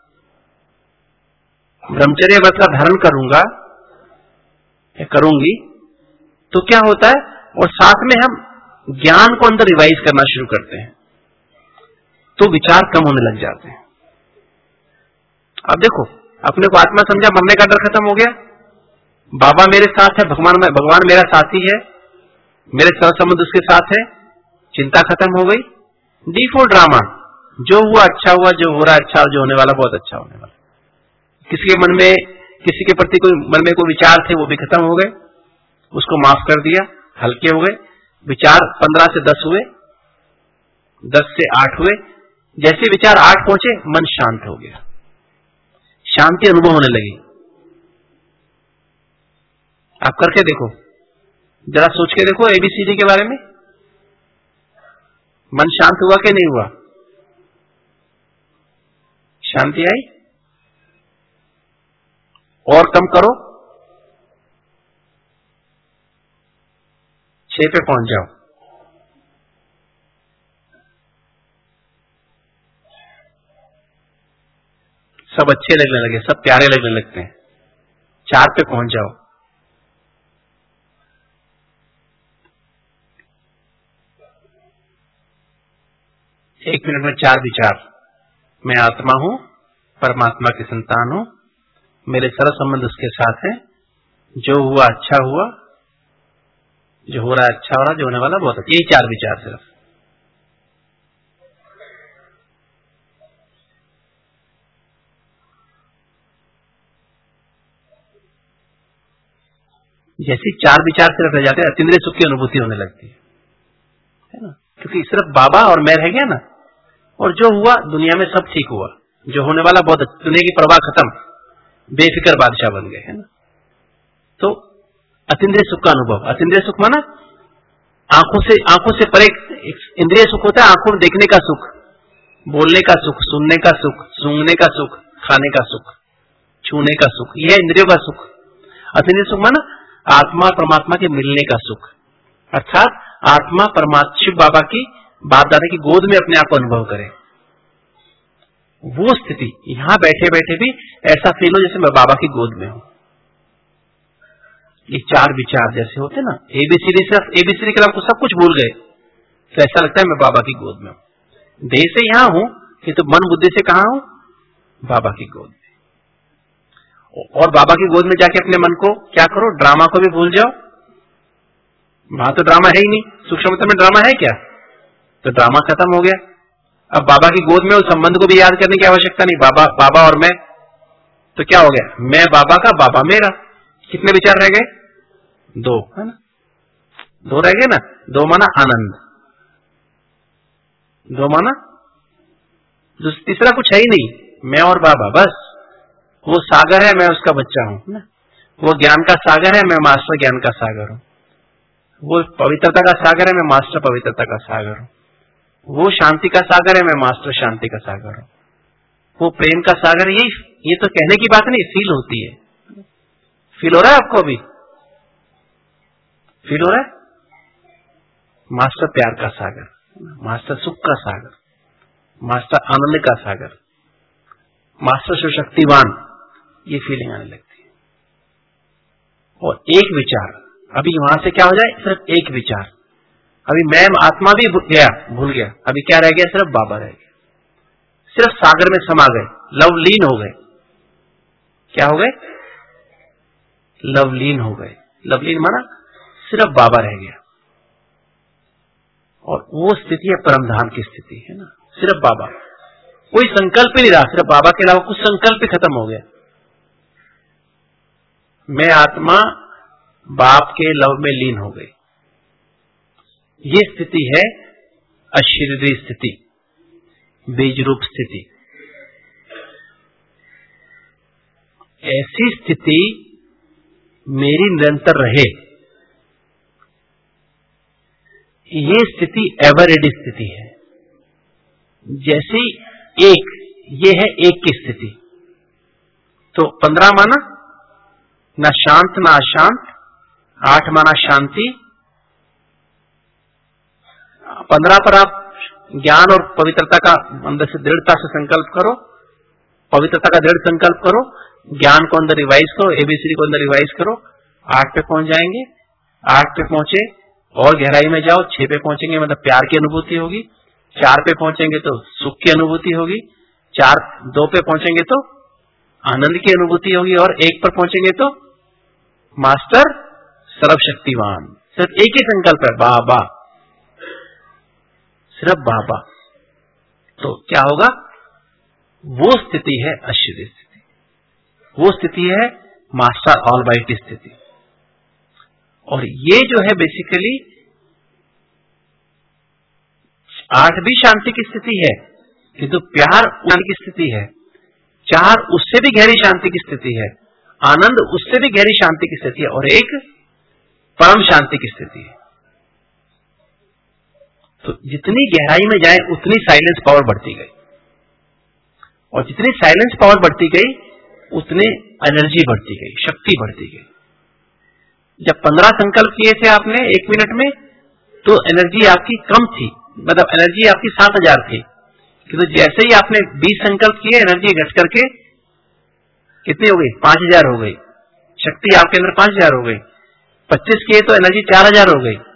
ब्रह्मचर्य व्रत का धारण करूंगा या करूंगी, तो क्या होता है, और साथ में हम ज्ञान को अंदर रिवाइज करना शुरू करते हैं, तो विचार कम होने लग जाते हैं। अब देखो, अपने को आत्मा समझा, मरने का डर खत्म हो गया, बाबा मेरे साथ है, भगवान में भगवान मेरा साथी है, मेरे सहसंबंध उसके साथ है, चिंता खत्म हो गई। डिफॉल्ट ड्रामा, जो हुआ अच्छा हुआ, जो हो रहा है अच्छा, जो होने वाला बहुत अच्छा होने वाला। किसी के मन में, किसी के प्रति कोई मन में कोई विचार थे, वो भी खत्म हो गए, उसको माफ कर दिया, हल्के हो गए। विचार पंद्रह से दस हुए, दस से आठ हुए, जैसे विचार आठ पहुंचे, मन शांत हो गया, शांति अनुभव होने लगी। आप करके देखो, जरा सोच के देखो एबीसीडी के बारे में, मन शांत हुआ कि नहीं हुआ, शांति आई। और कम करो, छह पे पहुंच जाओ, सब अच्छे लगने लगे, सब प्यारे लगने लगते हैं, चार पे पहुंच जाओ। एक मिनट में चार विचार, मैं आत्मा हूं, परमात्मा की संतान हूं, मेरे सारा संबंध उसके साथ है, जो हुआ अच्छा हुआ, जो हो रहा है अच्छा हो रहा, जो होने वाला बहुत अच्छा। यही चार विचार सिर्फ। जैसे चार विचार सिर्फ रह जाते हैं, अतीन्द्रिय सुख की अनुभूति होने लगती है ना, क्योंकि सिर्फ बाबा और मैं रह गया ना, और जो हुआ दुनिया में सब ठीक हुआ, जो होने वाला बहुत अच्छा, दुनिया की परवाह खत्म, बेफिक्र बादशाह बन गए, है ना। तो अतीन्द्रिय सुख का अनुभव, अतीन्द्रिय सुख माना आंखों से आंखों से परे इंद्रिय सुख होता है, आंखों में देखने का सुख, बोलने का सुख, सुनने का सुख, सूंघने का सुख, खाने का सुख, छूने का सुख, यह इंद्रियों का सुख। अतीन्द्रिय सुख माना आत्मा परमात्मा के मिलने का सुख, अर्थात आत्मा परमात्मा शिव बाबा की बाप दादा की गोद में अपने आप को अनुभव करे, वो स्थिति। यहां बैठे बैठे भी ऐसा फील हो जैसे मैं बाबा की गोद में हूं। ये चार विचार जैसे होते ना, एबीसीडी, सिर्फ एबीसीडी के आपको सब कुछ भूल गए, तो ऐसा लगता है मैं बाबा की गोद में हूं। देह से यहां हूं, कि तो मन बुद्धि से कहां हूं, बाबा की गोद में। और बाबा की गोद में जाके अपने मन को क्या करो, ड्रामा को भी भूल जाओ। वहां तो ड्रामा है ही नहीं, सूक्ष्म में ड्रामा है क्या, तो ड्रामा खत्म हो गया। अब बाबा की गोद में उस संबंध को भी याद करने की आवश्यकता नहीं, बाबा बाबा और मैं, तो क्या हो गया, मैं बाबा का, बाबा मेरा। कितने विचार रह गए, दो, है ना, दो रह गए ना। दो माना आनंद, दो माना तीसरा कुछ है ही नहीं, मैं और बाबा, बस। वो सागर है, मैं उसका बच्चा हूं ना, वो ज्ञान का सागर है, मैं मास्टर ज्ञान का सागर हूं, वो पवित्रता का सागर है, मैं मास्टर पवित्रता का सागर हूं, वो शांति का सागर है, मैं मास्टर शांति का सागर हूं, वो प्रेम का सागर। ये ये तो कहने की बात नहीं, फील होती है। फील हो रहा है आपको, अभी फील हो रहा है, मास्टर प्यार का सागर, मास्टर सुख का सागर, मास्टर आनंद का सागर, मास्टर सुशक्तिवान, ये फीलिंग आने लगती है। और एक विचार, अभी वहां से क्या हो जाए, सिर्फ एक विचार, अभी मैं आत्मा भी गया, भूल गया, अभी क्या रह गया, सिर्फ बाबा रह गया, सिर्फ सागर में समा गए, लवलीन हो गए। क्या हो गए, लवलीन हो गए। लवलीन माना सिर्फ बाबा रह गया, और वो स्थिति है परमधाम की स्थिति, है ना, सिर्फ बाबा, कोई संकल्प ही नहीं रहा, सिर्फ बाबा के अलावा कुछ संकल्प ही खत्म हो गया। मैं आत्मा बाप के लव में लीन हो गई। ये स्थिति है अशरीरी स्थिति, बीज रूप स्थिति। ऐसी स्थिति मेरी निरंतर रहे, ये स्थिति एवर रेडी स्थिति है। जैसे एक, ये है एक की स्थिति। तो पंद्रह माना ना शांत ना अशांत, आठ माना शांति। पंद्रह पर आप ज्ञान और पवित्रता का अंदर से दृढ़ता से संकल्प करो, पवित्रता का दृढ़ संकल्प करो, ज्ञान को अंदर रिवाइज करो, एबीसीडी को अंदर रिवाइज करो। आठ पे पहुंच जाएंगे, आठ पे पहुंचे और गहराई में जाओ, छह पे पहुंचेंगे मतलब प्यार की अनुभूति होगी, चार पे पहुंचेंगे तो सुख की अनुभूति होगी, चार दो पे पहुंचेंगे तो आनंद की अनुभूति होगी, और एक पर पहुंचेंगे तो मास्टर सर्वशक्तिवान। सिर्फ एक ही संकल्प है, बाबा, सिर्फ बाबा। तो क्या होगा? वो स्थिति है अश्चर्य स्थिति, वो स्थिति है मास्टर ऑलमाइटी स्थिति। और ये जो है बेसिकली आठ भी शांति की स्थिति है, किंतु प्यार की स्थिति है, चार उससे भी गहरी शांति की स्थिति है, आनंद उससे भी गहरी शांति की स्थिति है, और एक परम शांति की स्थिति है। तो जितनी गहराई में जाए उतनी साइलेंस पावर बढ़ती गई, और जितनी साइलेंस पावर बढ़ती गई उतनी एनर्जी बढ़ती गई, शक्ति बढ़ती गई। जब पंद्रह संकल्प किए थे आपने एक मिनट में, तो एनर्जी आपकी कम थी, मतलब एनर्जी आपकी सात हजार थी। तो जैसे ही आपने बीस संकल्प किए, एनर्जी घट करके कितनी हो गई? पांच हजार हो गई। शक्ति आपके अंदर पांच हजार हो गई। पच्चीस किए तो एनर्जी चार हजार हो गई।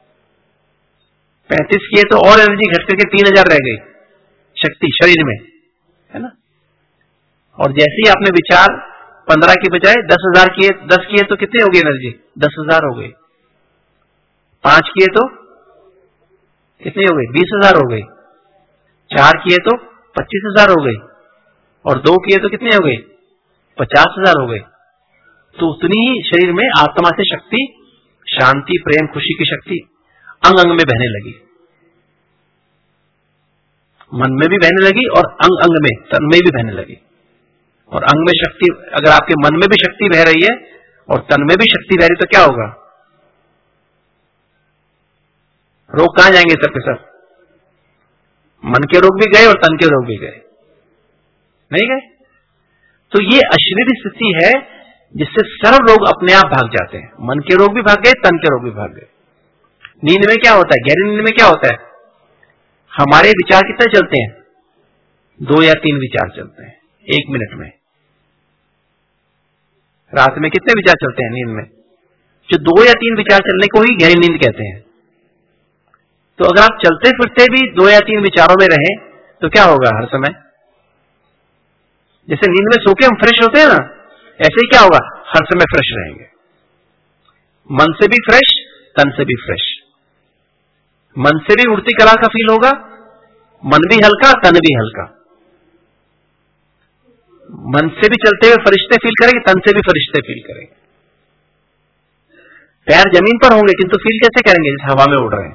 पैंतीस किए तो और एनर्जी घट करके तीन हजार रह गई शक्ति शरीर में, है ना। और जैसे ही आपने विचार पंद्रह के बजाय दस हजार किए, दस किए तो कितनी हो गई एनर्जी? दस हजार हो गई। पांच किए तो कितनी हो गई? बीस हजार हो गई। चार किए तो पच्चीस हजार हो गई, और दो किए तो कितनी हो गई? पचास हजार हो गई। तो उतनी ही शरीर में आत्मा से शक्ति, शांति, प्रेम, खुशी की शक्ति अंग अंग में बहने लगी, मन में भी बहने लगी और अंग अंग में, तन में भी बहने लगी। और अंग में शक्ति, अगर आपके मन में भी शक्ति बह रही है और तन में भी शक्ति बह रही तो क्या होगा? रोग कहां जाएंगे? सब के सब मन के रोग भी गए और तन के रोग भी गए, नहीं गए? तो ये अशरीरी स्थिति है जिससे सर्व रोग अपने आप भाग जाते हैं। मन के रोग भी भाग गए, तन के रोग भी भाग गए। नींद में क्या होता है? गहरी नींद में क्या होता है? हमारे विचार कितने चलते हैं? दो या तीन विचार चलते हैं एक मिनट में। रात में कितने विचार चलते हैं नींद में? जो दो या तीन विचार चलने को ही गहरी नींद कहते हैं। तो अगर आप चलते फिरते भी दो या तीन विचारों में रहें तो क्या होगा? हर समय जैसे नींद में सो के हम फ्रेश होते हैं ना, ऐसे ही क्या होगा? हर समय फ्रेश रहेंगे, मन से भी फ्रेश, तन से भी फ्रेश। मन से भी उड़ती कला का फील होगा, मन भी हल्का, तन भी हल्का। मन से भी चलते हुए फरिश्ते फील करेंगे, तन से भी फरिश्ते फील करेंगे। पैर जमीन पर होंगे किंतु फील कैसे करेंगे? जैसे हवा में उड़ रहे हैं।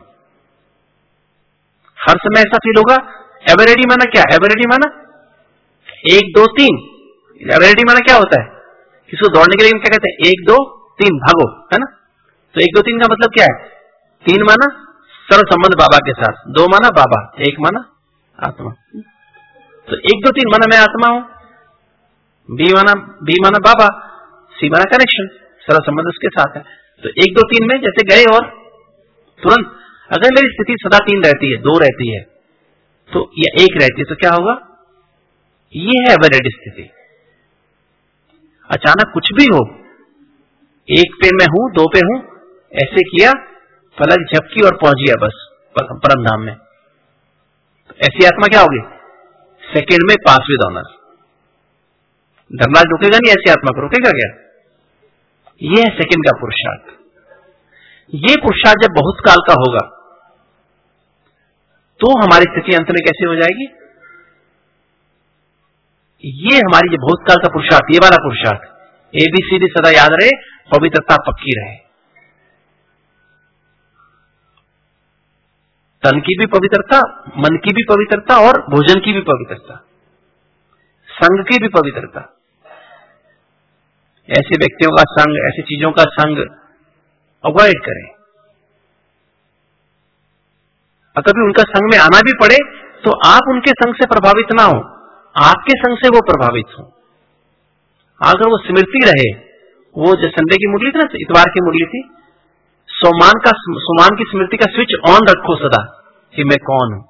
हर समय ऐसा फील होगा। एवरेडी माना क्या? एवरेडी माना एक दो तीन। एवरेडी माना क्या होता है? किसको दौड़ने के लिए क्या कहते हैं? एक दो तीन भागो, है ना। तो एक दो तीन का मतलब क्या है? तीन माना सर्व संबंध बाबा के साथ, दो माना बाबा, एक माना आत्मा। तो एक दो तीन माना मैं आत्मा हूं, बी माना बी माना बाबा, सी माना कनेक्शन, सर्व संबंध उसके साथ है। तो एक दो तीन में जैसे गए और तुरंत, अगर मेरी स्थिति सदा तीन रहती है, दो रहती है तो या एक रहती है तो क्या होगा? ये है एवरेडी स्थिति। अचानक कुछ भी हो, एक पे मैं हूं, दो पे हूं, ऐसे किया, पलक झपकी और पहुंच गया बस परम धाम में। तो ऐसी आत्मा क्या होगी? सेकंड में पास विद ऑनर। धर्मराज रुकेगा नहीं, ऐसी आत्मा को रुकेगा क्या? ये है सेकंड का पुरुषार्थ। ये पुरुषार्थ जब बहुत काल का होगा तो हमारी स्थिति अंत में कैसे हो जाएगी? ये हमारी जो बहुत काल का पुरुषार्थ, ये वाला पुरुषार्थ, एबीसीडी सदा याद रहे, पवित्रता पक्की रहे। तन की भी पवित्रता, मन की भी पवित्रता और भोजन की भी पवित्रता, संग की भी पवित्रता। ऐसे व्यक्तियों का संग, ऐसी चीजों का संग अवॉइड करें। और कभी उनका संग में आना भी पड़े तो आप उनके संग से प्रभावित ना हो, आपके संग से वो प्रभावित हो। अगर वो स्मृति रहे, वो जो संडे की मुरली थी ना, इतवार की मुरली थी, सोमान का सोमान की स्मृति का स्विच ऑन रखो सदा कि मैं कौन हूं।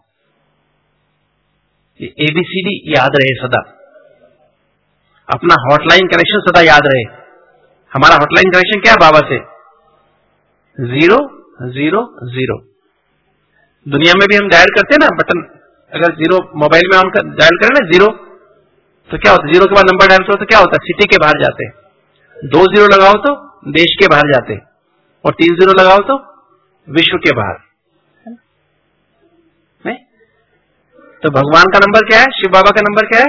एबीसीडी याद रहे सदा, अपना हॉटलाइन कनेक्शन सदा याद रहे। हमारा हॉटलाइन कनेक्शन क्या है बाबा से? Zero zero zero. दुनिया में भी हम डायल करते हैं ना बटन, अगर जीरो मोबाइल में हम डायल करें ना जीरो, तो क्या होता है? जीरो के बाद नंबर डायल करो तो क्या होता है? सिटी के बाहर जाते। दो जीरो लगाओ तो देश के बाहर जाते, और तीन जीरो लगाओ तो विश्व के बाहर। नहीं? तो भगवान का नंबर क्या है? शिव बाबा का नंबर क्या है?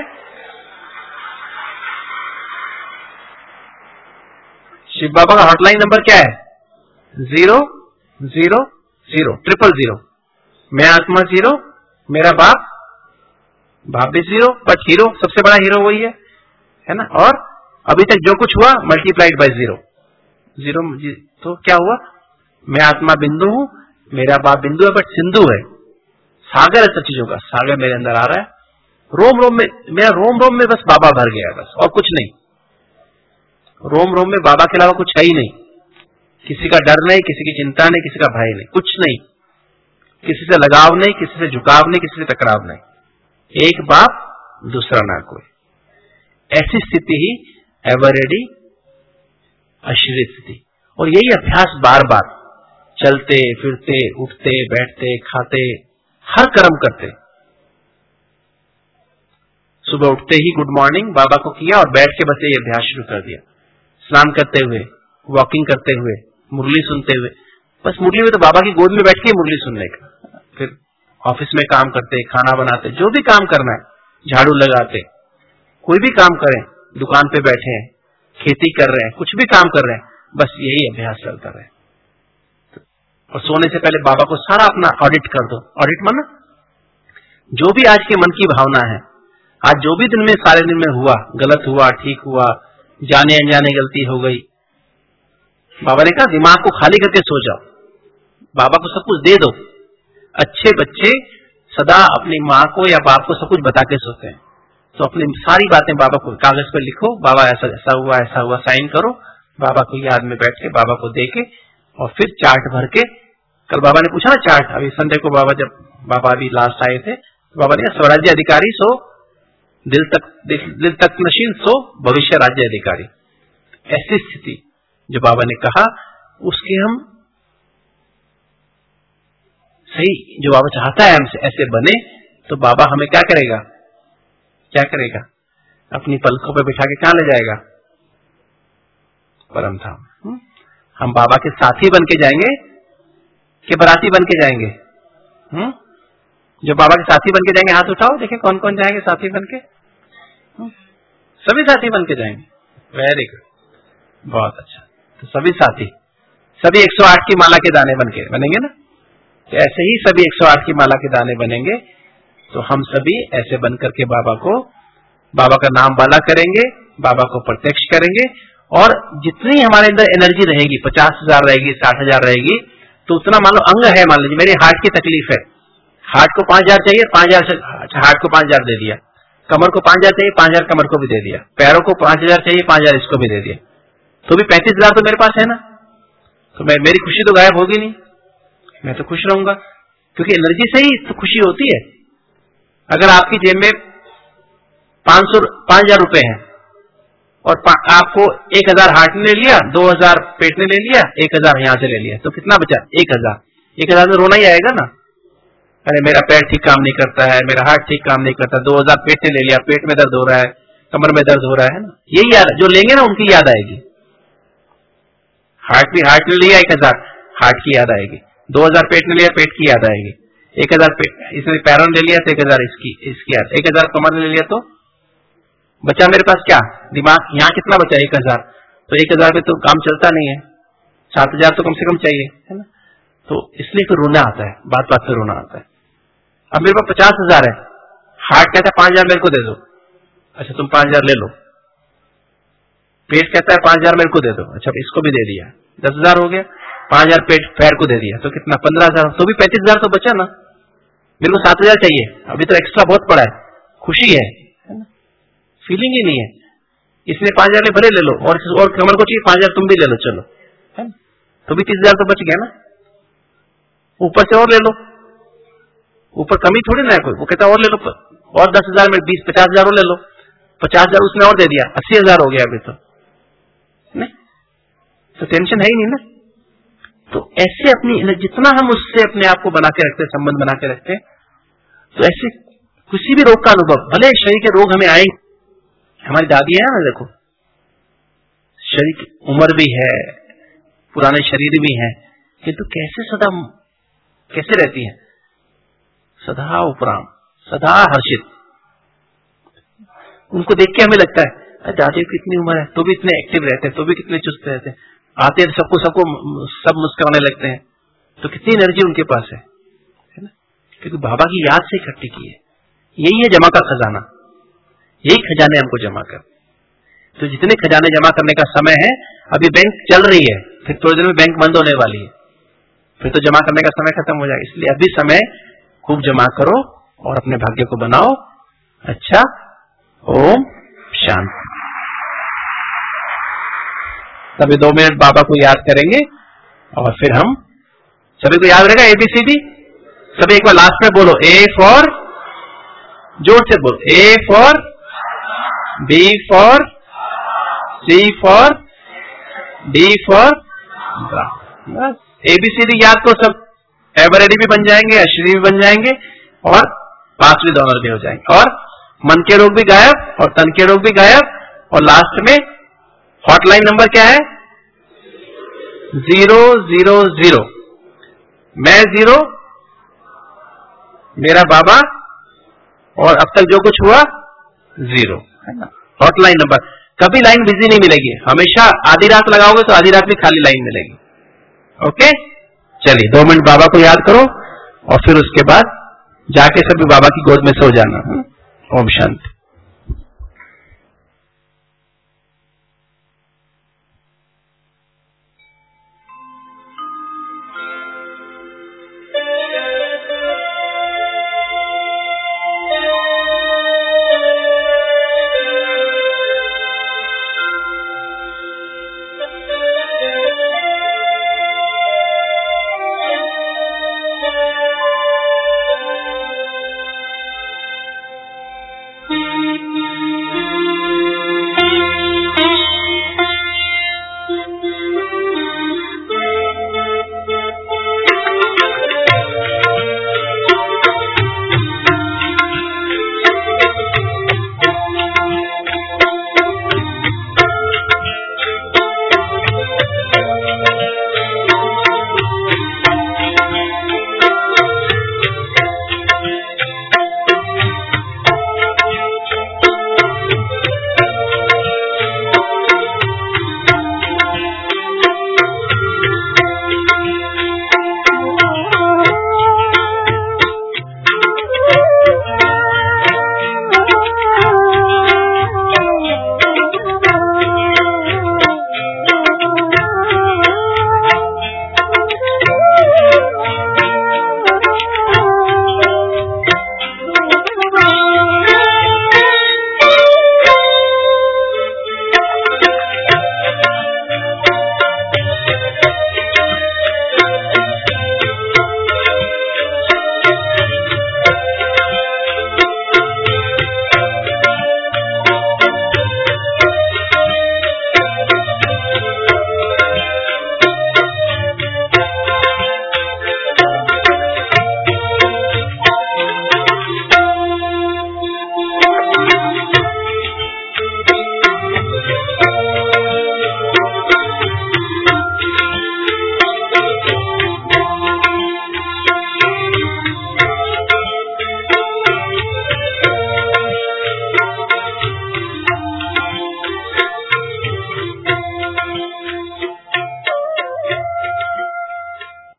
शिव बाबा का हॉटलाइन नंबर क्या है? Zero zero zero triple zero. मैं आत्मा जीरो, मेरा बाप, बाप भी जीरो, बट हीरो, सबसे बड़ा हीरो वही है, है ना? और अभी तक जो कुछ हुआ मल्टीप्लाइड बाय जीरो, जीरो तो क्या हुआ? मैं आत्मा बिंदु हूं, मेरा बाप बिंदु है, बट सिंधु है, सागर है सब चीजों का, सागर मेरे अंदर आ रहा है। रोम रोम में, मेरा रोम रोम में बस बाबा भर गया है, बस और कुछ नहीं। रोम रोम में बाबा के अलावा कुछ है ही नहीं। किसी का डर नहीं, किसी की चिंता नहीं, किसी का भय नहीं, कुछ नहीं, किसी से लगाव नहीं, किसी से झुकाव नहीं, किसी से टकराव नहीं। एक बाप, दूसरा ना कोई। ऐसी स्थिति ही एवर रेडी अशरीरी स्थिति। और यही अभ्यास बार बार चलते फिरते, उठते बैठते, खाते, हर कर्म करते। सुबह उठते ही गुड मॉर्निंग बाबा को किया और बैठ के बस ये अभ्यास शुरू कर दिया। स्नान करते हुए, वॉकिंग करते हुए, मुरली सुनते हुए, बस मुरली में तो बाबा की गोद में बैठ के मुरली सुनने का। फिर ऑफिस में काम करते, खाना बनाते, जो भी काम करना है, झाड़ू लगाते, कोई भी काम करें, दुकान पे बैठे हैं, खेती कर रहे हैं, कुछ भी काम कर रहे हैं, बस यही अभ्यास चलता रहे। और सोने से पहले बाबा को सारा अपना ऑडिट कर दो। ऑडिट माना जो भी आज के मन की भावना है, आज जो भी दिन में सारे दिन में हुआ, गलत हुआ, ठीक हुआ, जाने अनजाने गलती हो गई, बाबा ने कहा दिमाग को खाली करके सो जाओ, बाबा को सब कुछ दे दो। अच्छे बच्चे सदा अपनी माँ को या बाप को सब कुछ बता के सोते हैं, तो अपनी सारी बातें बाबा को कागज पर लिखो, बाबा ऐसा ऐसा हुआ ऐसा हुआ, साइन करो, बाबा को याद में बैठ के बाबा को दे के, और फिर चार्ट भर के। कल बाबा ने पूछा ना चार्ट, अभी संडे को बाबा जब बाबा अभी लास्ट आए थे, बाबा ने स्वराज्य अधिकारी सो दिल तक दिल तक नशीन सो भविष्य राज्य अधिकारी। ऐसी स्थिति जो बाबा ने कहा उसके हम सही, जो बाबा चाहता है हमसे ऐसे बने, तो बाबा हमें क्या करेगा? क्या करेगा? अपनी पलकों पे बिठा के कहां ले जाएगा? परम धाम। हम बाबा के साथी बन के जाएंगे कि बराती बन के जाएंगे? हुँ? जो बाबा के साथी बन के जाएंगे हाथ उठाओ, देखें कौन कौन जाएंगे साथी बन के। सभी साथी बन के जाएंगे। वेरी गुड, बहुत अच्छा। तो सभी साथी, सभी एक सौ आठ की माला के दाने बन के बनेंगे ना। तो ऐसे ही सभी एक सौ आठ की माला के दाने बनेंगे। तो हम सभी ऐसे बन करके बाबा को, बाबा का नाम वाला करेंगे, बाबा को प्रत्यक्ष करेंगे। और जितनी हमारे अंदर एनर्जी रहेगी, पचास हजार रहेगी, साठ हजार रहेगी, तो उतना मान लो अंग है, मान लीजिए मेरी हार्ट की तकलीफ है, हार्ट को पांच हजार चाहिए, पांच हजार से हार्ट को पांच हजार दे दिया, कमर को पांच हजार चाहिए, पांच हजार कमर को भी दे दिया, पैरों को पांच हजार चाहिए, पांच हजार इसको भी दे दिया, तो भी पैंतीस हजार तो मेरे पास है ना। तो मैं, मेरी खुशी तो गायब होगी नहीं, मैं तो खुश रहूंगा, क्योंकि एनर्जी से ही तो खुशी होती है। अगर आपकी जेब में पांच सौ पांच हजार रुपए है और आपको एक हजार हार्ट ने ले लिया, दो हजार पेट ने ले लिया, एक हजार यहाँ से ले लिया, तो कितना बचा? एक हजार। एक हजार में रोना ही आएगा ना, अरे मेरा पैर ठीक काम नहीं करता है, मेरा हार्ट ठीक काम नहीं करता, दो हजार पेट ने ले लिया, पेट में दर्द हो रहा है, कमर में दर्द हो रहा है ना। यही याद, जो लेंगे ना उनकी याद आएगी। हार्ट भी हार्ट ने लिया एक हजार, हार्ट की याद आएगी, दो हजार पेट ने लिया, पेट की याद आएगी, एक हजार इसने पैरों ने ले लिया तो एक हजार इसकी इसकी याद, एक हजार कमर ने ले लिया तो बचा मेरे पास क्या? दिमाग। यहाँ कितना बचा? एक हजार। तो एक हजार पे तो काम चलता नहीं है, सात हजार तो कम से कम चाहिए, है ना। तो इसलिए फिर रोना आता है, बात बात पे रोना आता है। अब मेरे पास पचास हजार है, हार्ट कहता है पांच हजार मेरे को दे दो, अच्छा तुम पांच हजार ले लो, पेट कहता है पांच हजार मेरे को दे दो, अच्छा इसको भी दे दिया, दस हजार हो गया, पांच हजार पेट पैर को दे दिया, तो कितना पंद्रह हजार, तो भी पैंतीस हजार तो बचा ना। मेरे को सात हजार चाहिए, अभी तो एक्स्ट्रा बहुत पड़ा है, खुशी है, फीलिंग ही नहीं है, इसलिए पांच हजार भले ले लो, और और कमर को चाहिए पांच हजार तुम भी ले लो, चलो, है तो भी तीस हजार तो बच गया ना। ऊपर से और ले लो, ऊपर कमी थोड़ी ना है कोई, वो कहता और ले लो, और दस हजार में बीस पचास हजार और ले लो, पचास हजार उसने और दे दिया, अस्सी हजार हो गया अभी तो, नहीं तो टेंशन है ही नहीं ना। तो ऐसे अपनी जितना हम उससे अपने आप को बना के रखते, संबंध बना के रखते, तो ऐसे किसी भी रोग का अनुभव, भले शरीर के रोग हमें आए, हमारी दादी है ना, देखो शरीर की उम्र भी है, पुराने शरीर भी है, किंतु तो कैसे सदा कैसे रहती है, सदा उपराम, सदा हर्षित। उनको देख के हमें लगता है दादी की कितनी उम्र है तो भी इतने एक्टिव रहते हैं, तो भी कितने चुस्त रहते हैं, आते हैं सबको सबको सब मुस्कुराने लगते हैं, तो कितनी एनर्जी उनके पास है, है ना, क्योंकि बाबा की याद से इकट्ठी की है। यही है जमा का खजाना, यही खजाने हमको जमा कर। तो जितने खजाने जमा करने का समय है, अभी बैंक चल रही है, फिर थोड़ी देर में बैंक बंद होने वाली है, फिर तो जमा करने का समय खत्म हो जाएगा, इसलिए अभी समय खूब जमा करो और अपने भाग्य को बनाओ। अच्छा, ओम शांति। सभी दो मिनट बाबा को याद करेंगे और फिर हम सभी को याद रहेगा एबीसीडी, सभी एक बार लास्ट में बोलो, ए फॉर, जोर से बोलो, A for, B for, C for, D for, ABCD याद को सब एवरेडी भी बन जाएंगे, अश्विनी भी बन जाएंगे और पांचवी डॉलर भी हो जाएंगे, और मन के रोग भी गायब और तन के रोग भी गायब। और लास्ट में हॉटलाइन नंबर क्या है, जीरो जीरो जीरो, मैं जीरो, मेरा बाबा, और अब तक जो कुछ हुआ जीरो, है ना। हॉटलाइन नंबर, कभी लाइन बिजी नहीं मिलेगी, हमेशा आधी रात लगाओगे तो आधी रात में खाली लाइन मिलेगी। ओके, चलिए दो मिनट बाबा को याद करो और फिर उसके बाद जाके सभी बाबा की गोद में सो जाना। ओम शांति।